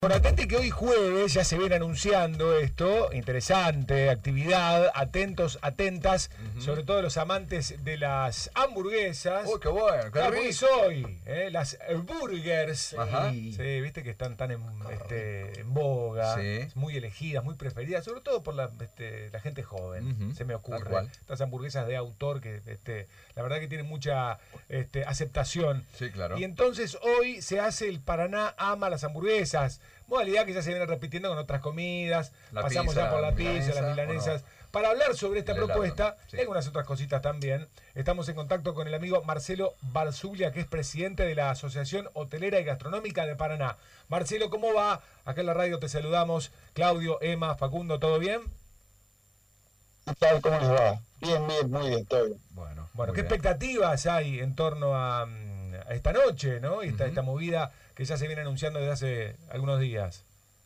Bueno, atente que hoy jueves ya se viene anunciando esto, interesante, actividad, atentos, atentas, sobre todo los amantes de las hamburguesas. Uy, qué bueno, qué rico. Pues hoy, las burgers, Ajá. sí, viste que están tan en boga, Sí. muy elegidas, muy preferidas, sobre todo por la gente joven, se me ocurre. Estas hamburguesas de autor que la verdad que tienen mucha aceptación. Sí, claro. Y entonces hoy se hace el Paraná Ama las Hamburguesas. Modalidad que ya se viene repitiendo con otras comidas. Pasamos ya por la pizza, las milanesas. Para hablar sobre esta propuesta y algunas otras cositas también, estamos en contacto con el amigo Marcelo Barzuglia, que es presidente de la Asociación Hotelera y Gastronómica de Paraná. Marcelo, ¿cómo va? Acá en la radio te saludamos. Claudio, Emma, Facundo, ¿todo bien? ¿Qué tal? ¿Cómo les va? Bien, muy bien, todo bien. Bueno, ¿qué expectativas hay en torno a esta noche, ¿no? Esta movida que ya se viene anunciando desde hace algunos días.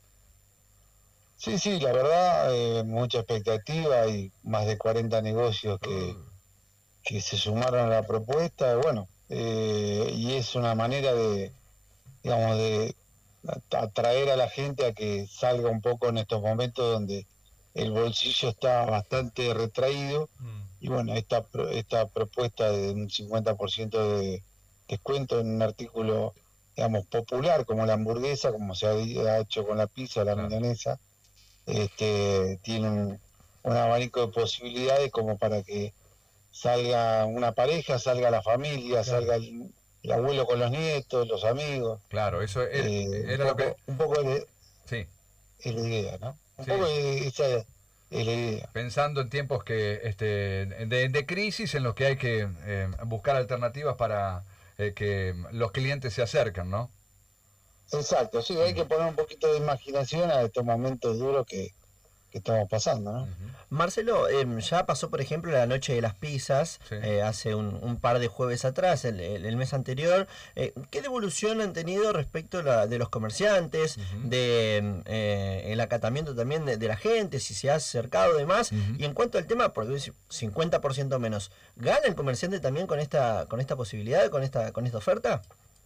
Sí, la verdad, mucha expectativa y más de 40 negocios que se sumaron a la propuesta, bueno, y es una manera de, digamos, de atraer a la gente a que salga un poco en estos momentos donde el bolsillo está bastante retraído, y bueno, esta propuesta de un 50% de descuento en un artículo, digamos, popular como la hamburguesa, como se ha hecho con la pizza o la milanesa, tiene un abanico de posibilidades como para que salga una pareja, salga la familia, salga el abuelo con los nietos, los amigos. Claro, eso era lo que... Un poco Sí. es la idea, ¿no? Un poco esa es la idea. Pensando en tiempos que de crisis en los que hay que buscar alternativas para que los clientes se acerquen, ¿no? Exacto, sí, hay que poner un poquito de imaginación a estos momentos duros que estamos pasando, ¿no? Marcelo, ya pasó, por ejemplo, la noche de las pizzas, hace un par de jueves atrás, el mes anterior. ¿Qué devolución han tenido respecto de los comerciantes, el acatamiento también de la gente, si se ha acercado demás? Y en cuanto al tema, porque 50% menos, ¿gana el comerciante también con esta posibilidad, con esta oferta?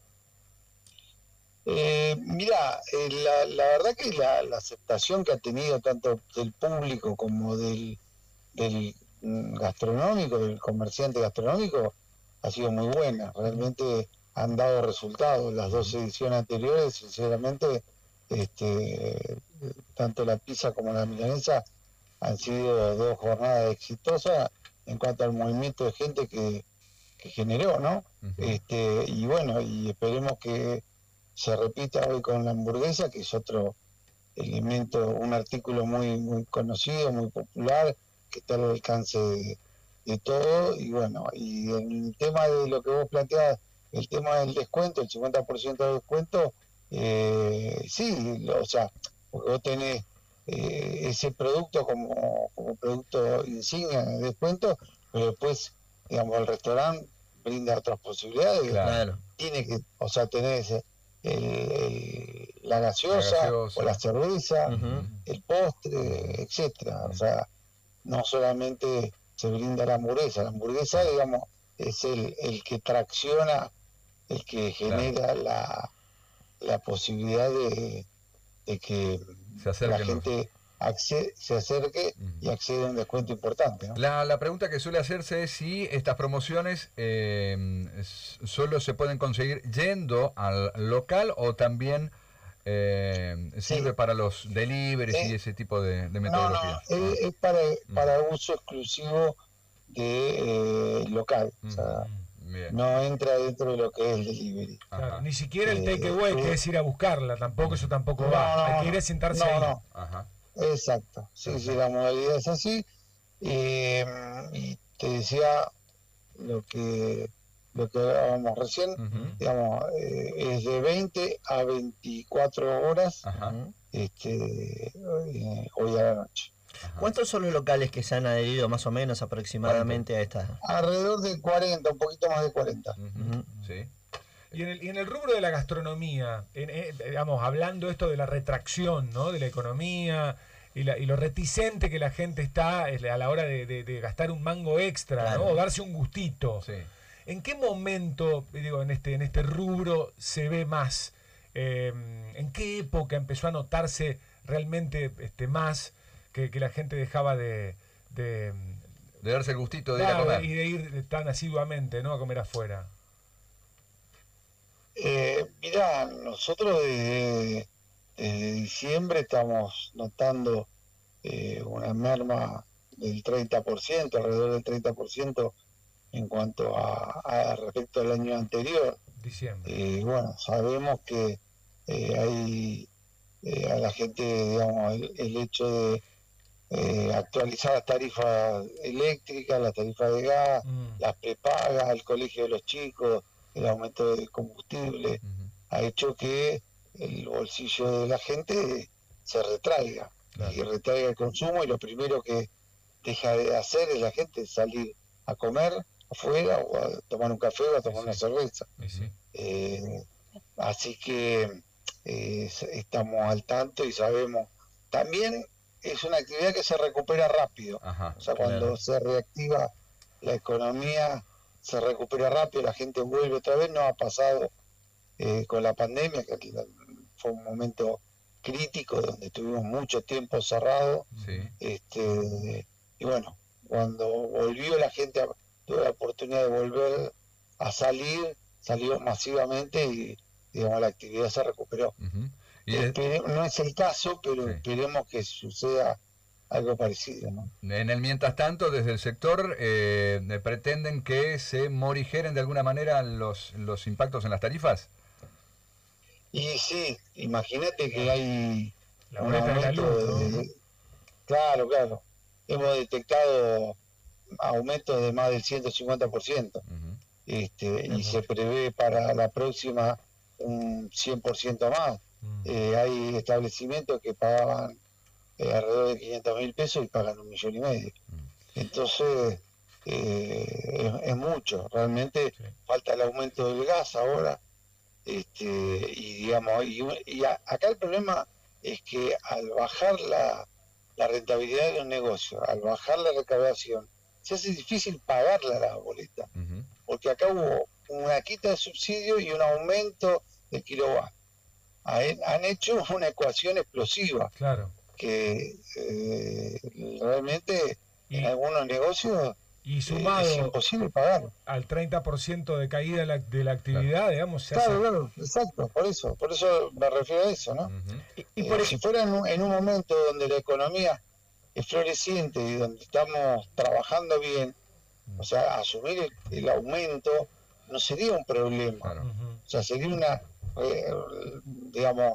Mira, la verdad que la aceptación que ha tenido tanto del público como del gastronómico, del comerciante gastronómico, ha sido muy buena. Realmente han dado resultados. Las dos ediciones anteriores, sinceramente, tanto la pizza como la milanesa han sido dos jornadas exitosas en cuanto al movimiento de gente que generó, ¿no? Y bueno, y esperemos que se repita hoy con la hamburguesa, que es otro elemento, un artículo muy conocido, muy popular, que está al alcance de todo. Y bueno, y en el tema de lo que vos planteabas, el tema del descuento, el 50% de descuento, o sea, porque vos tenés ese producto como producto insignia de descuento, pero después, digamos, el restaurante brinda otras posibilidades. Claro. Tiene que, o sea, tenés la gaseosa o la cerveza, el postre, etcétera. O sea, no solamente se brinda la hamburguesa, digamos, es el que tracciona, el que genera la posibilidad de que la gente se acerque y accede a un descuento importante, ¿no? La pregunta que suele hacerse es si estas promociones solo se pueden conseguir yendo al local o también sirve para los deliveries y ese tipo de metodologías. No, es para uso exclusivo de local. O sea, no entra dentro de lo que es el delivery. Claro, ni siquiera el takeaway, que es ir a buscarla, tampoco, eso tampoco va. Hay que ir a sentarse ahí. Exacto, sí, la modalidad es así. Y te decía lo que hablábamos recién, digamos, es de 20 a 24 horas hoy a la noche. ¿Cuántos son los locales que se han adherido más o menos aproximadamente a esta? Alrededor de 40, un poquito más de 40. Sí. Y en el rubro de la gastronomía, digamos, hablando esto de la retracción, ¿no?, de la economía y lo reticente que la gente está a la hora de gastar un mango extra, ¿no?, o darse un gustito. Sí. ¿En qué momento, digo, en este rubro se ve más ¿En qué época empezó a notarse realmente más que la gente dejaba de darse el gustito de ir a comer? Y de ir tan asiduamente, ¿no?, a comer afuera. Mirá, nosotros desde diciembre estamos notando una merma del 30%, alrededor del 30% en cuanto a respecto al año anterior. Diciembre. Bueno, sabemos que hay a la gente, digamos, el hecho de actualizar las tarifas eléctricas, las tarifas de gas, las prepagas, el colegio de los chicos, el aumento del combustible, ha hecho que el bolsillo de la gente se retraiga, claro, y retraiga el consumo, y lo primero que deja de hacer es la gente salir a comer afuera o a tomar un café o a tomar una cerveza. Así que estamos al tanto y sabemos. También es una actividad que se recupera rápido. Ajá, o sea, cuando se reactiva la economía, se recupera rápido, la gente vuelve otra vez. No ha pasado con la pandemia, que fue un momento crítico donde tuvimos mucho tiempo cerrado. Sí. Y bueno, cuando volvió la gente, tuvo la oportunidad de volver a salir, salió masivamente y, digamos, la actividad se recuperó. No es el caso, pero sí, esperemos que suceda algo parecido, ¿no? En el mientras tanto, desde el sector pretenden que se morigeren de alguna manera los impactos en las tarifas. Y sí, imagínate que hay un aumento de luz, ¿no? Claro. Hemos detectado aumentos de más del 150%. Y se prevé para la próxima un 100% más. Hay establecimientos que pagaban alrededor de 500.000 pesos y pagan 1,5 millones. Entonces, es mucho. Realmente falta el aumento del gas ahora. Y digamos, acá el problema es que al bajar la rentabilidad de los negocios, al bajar la recaudación, se hace difícil pagarla la boleta, porque acá hubo una quita de subsidio y un aumento de kilowatt. Han hecho una ecuación explosiva, claro, que realmente en algunos negocios y sumado es imposible pagar. Al 30% de caída de la actividad, claro, digamos, se hace... Claro, exacto, por eso me refiero a eso, ¿no? Si fuera en un momento donde la economía es floreciente y donde estamos trabajando bien, o sea, asumir el aumento no sería un problema. Claro. O sea, sería una, digamos,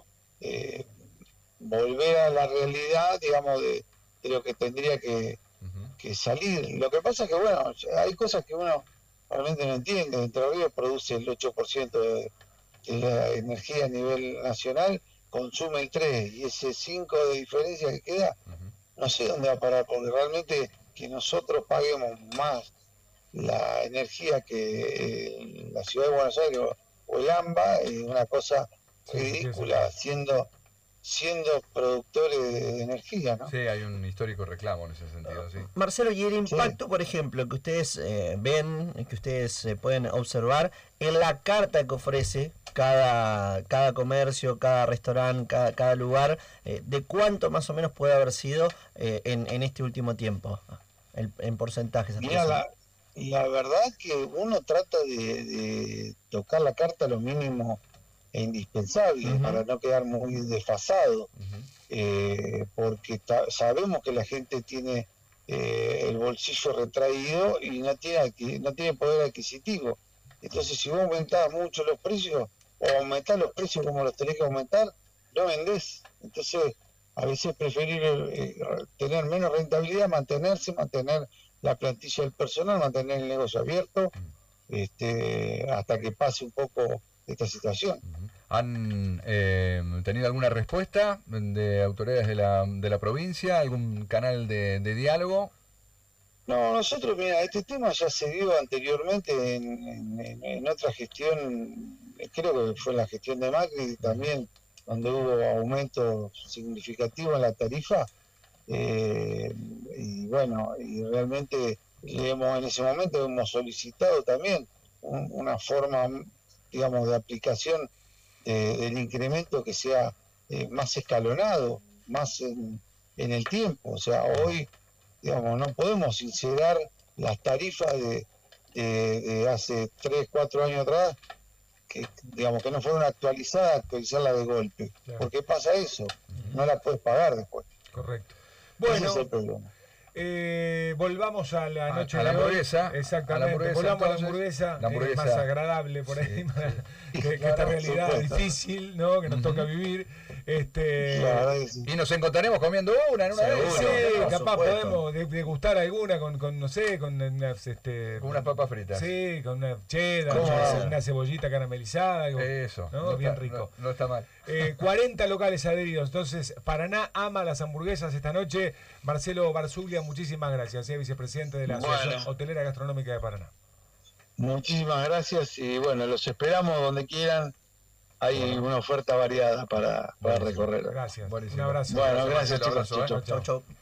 volver a la realidad, digamos, de lo que tendría que salir. Lo que pasa es que, bueno, hay cosas que uno realmente no entiende. Entre Ríos produce el 8% de la energía a nivel nacional, consume el 3%, y ese 5% de diferencia que queda, no sé dónde va a parar, porque realmente que nosotros paguemos más la energía que la ciudad de Buenos Aires o el AMBA es una cosa ridícula, siendo productores de energía, ¿no? Sí, hay un histórico reclamo en ese sentido, sí. Marcelo, y el impacto, por ejemplo, que ustedes ven, que ustedes pueden observar en la carta que ofrece cada comercio, cada restaurante, cada lugar, ¿de cuánto más o menos puede haber sido en este último tiempo? En porcentajes. Mira, la verdad que uno trata de tocar la carta lo mínimo e indispensable para no quedar muy desfasado, porque sabemos que la gente tiene el bolsillo retraído y no tiene poder adquisitivo. Entonces, si vos aumentás mucho los precios o aumentás los precios como los tenés que aumentar, no vendés. Entonces, a veces es preferible tener menos rentabilidad, mantener la plantilla del personal, mantener el negocio abierto, hasta que pase un poco esta situación. ¿Han tenido alguna respuesta de autoridades de la provincia? ¿Algún canal de diálogo? No, nosotros, mira, este tema ya se dio anteriormente en otra gestión, creo que fue en la gestión de Macri también, donde hubo aumentos significativos en la tarifa, y bueno, y realmente en ese momento hemos solicitado también una forma, digamos, de aplicación del incremento que sea más escalonado, más en el tiempo. O sea, hoy, digamos, no podemos sincerar las tarifas de hace 3, 4 años atrás, que digamos que no fueron actualizarlas de golpe. Claro. ¿Por qué pasa eso? No la puedes pagar después. Correcto. Bueno, ese es el problema. Volvamos a la noche de la hamburguesa. Exactamente. Volvamos a la hamburguesa. Más agradable por ahí, que esta realidad difícil, ¿no? Que nos toca vivir. Y nos encontraremos comiendo una en una de esas. Sí, capaz podemos degustar alguna con no sé, con unas con unas papas fritas. Sí, con una cheddar, una cebollita caramelizada. Eso. ¿no? Bien rico. No está mal. 40 locales adheridos. Entonces, Paraná ama las hamburguesas esta noche. Marcelo Barzuglia, muchísimas gracias, vicepresidente de la Asociación Hotelera Gastronómica de Paraná. Muchísimas gracias y bueno, los esperamos donde quieran. Hay una oferta variada para recorrer. Gracias. Buenísimo. Un abrazo. Bueno, gracias, chicos. Chau.